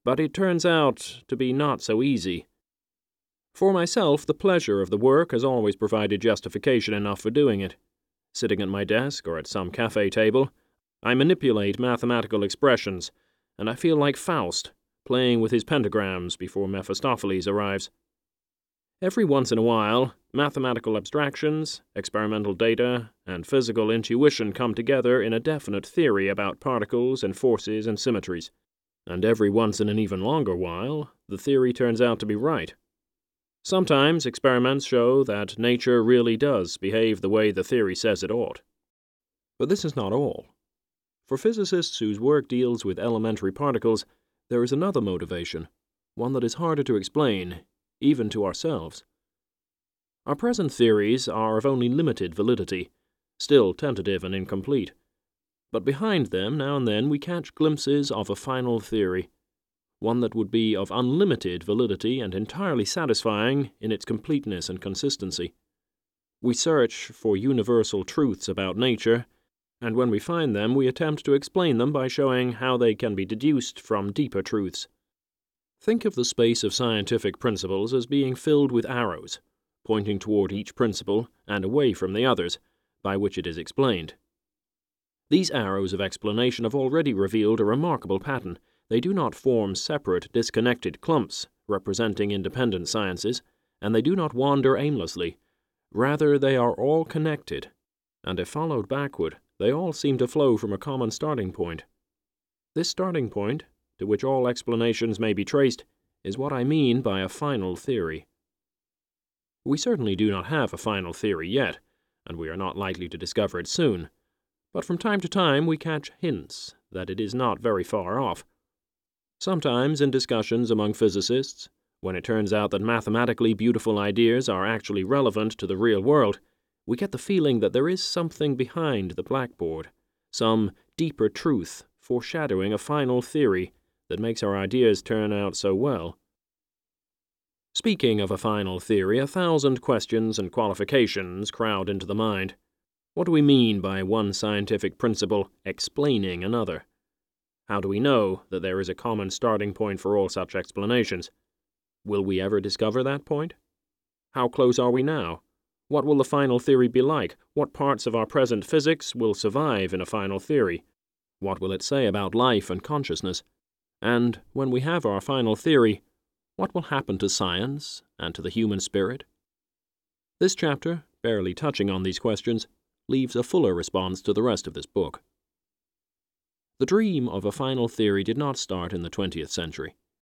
But it turns out to be not so easy. For myself, the pleasure of the work has always provided justification enough for doing it. Sitting at my desk or at some cafe table, I manipulate mathematical expressions, and I feel like Faust, playing with his pentagrams before Mephistopheles arrives. Every once in a while, mathematical abstractions, experimental data, and physical intuition come together in a definite theory about particles and forces and symmetries. And every once in an even longer while, the theory turns out to be right. Sometimes experiments show that nature really does behave the way the theory says it ought. But this is not all. For physicists whose work deals with elementary particles, there is another motivation, one that is harder to explain, even to ourselves. Our present theories are of only limited validity, still tentative and incomplete. But behind them, now and then, we catch glimpses of a final theory, one that would be of unlimited validity and entirely satisfying in its completeness and consistency. We search for universal truths about nature, and when we find them, we attempt to explain them by showing how they can be deduced from deeper truths. Think of the space of scientific principles as being filled with arrows, pointing toward each principle and away from the others, by which it is explained. These arrows of explanation have already revealed a remarkable pattern. They do not form separate, disconnected clumps representing independent sciences, and they do not wander aimlessly. Rather, they are all connected, and if followed backward, they all seem to flow from a common starting point. This starting point, to which all explanations may be traced, is what I mean by a final theory. We certainly do not have a final theory yet, and we are not likely to discover it soon. But from time to time we catch hints that it is not very far off. Sometimes in discussions among physicists, when it turns out that mathematically beautiful ideas are actually relevant to the real world, we get the feeling that there is something behind the blackboard, some deeper truth foreshadowing a final theory that makes our ideas turn out so well. Speaking of a final theory, 1,000 questions and qualifications crowd into the mind. What do we mean by one scientific principle explaining another? How do we know that there is a common starting point for all such explanations? Will we ever discover that point? How close are we now? What will the final theory be like? What parts of our present physics will survive in a final theory? What will it say about life and consciousness? And when we have our final theory, what will happen to science and to the human spirit? This chapter, barely touching on these questions, leaves a fuller response to the rest of this book. The dream of a final theory did not start in the 20th century.